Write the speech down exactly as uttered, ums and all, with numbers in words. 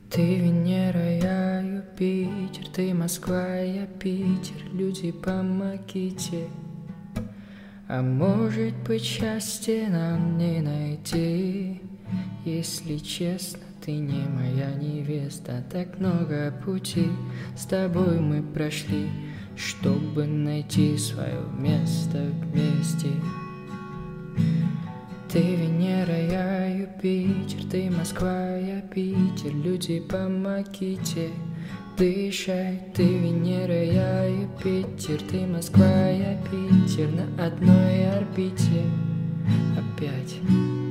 Ты Венера, я Юпитер, ты Москва, я Питер, люди помогите. А может быть, счастье нам не найти? Если честно, ты не моя невеста. Так много пути с тобой мы прошли, чтобы найти свое место вместе. Ты Венера, я Юпитер, ты Москва, я Питер, люди помогите дышать. Ты Венера, я Юпитер, ты Москва, я Питер, на одной орбите опять.